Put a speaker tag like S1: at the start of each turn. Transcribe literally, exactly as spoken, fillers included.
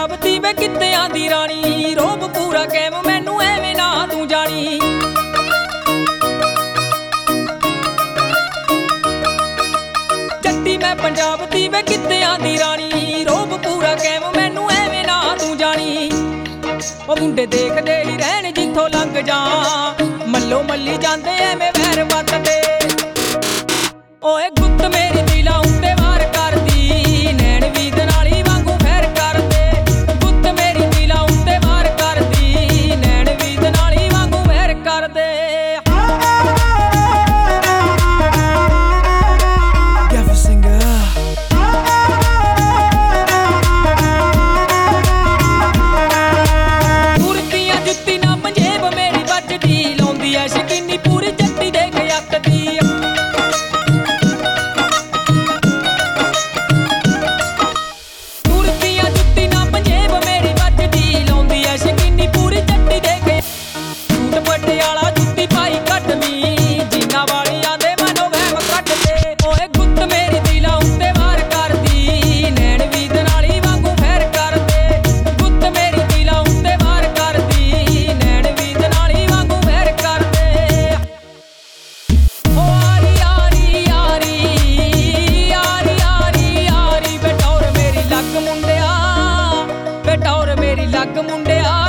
S1: पंजाब दी वे कित्तियां दी रानी, रोब पूरा कैम मैनू एवें ना तू जानी। जट्टी मैं पंजाब दी वे कित्तियां दी रानी, रोब पूरा कैम मैनू एवें ना तू जानी। ओ मुंडे देखदे ही रहण जिथों लंघ जा, मल्लो मल्ली जांदे एवें वैर वटदे। ओए गुत्त मेरी दिला उत्ते वार करदी, नैण वी दनाली वांगू फैर करदे। गुत्त मेरी दिला उत्ते वार करदी, नैण वी दनाली वांगू फैर करदे। Gaffer Singer कुर्तियां जुत्ती ना पंजेब मेरी बजदी, लाउंदी ऐ शकीनी पूरी जट्टी दे खयक दी। टौर मेरी लग मुंडिया।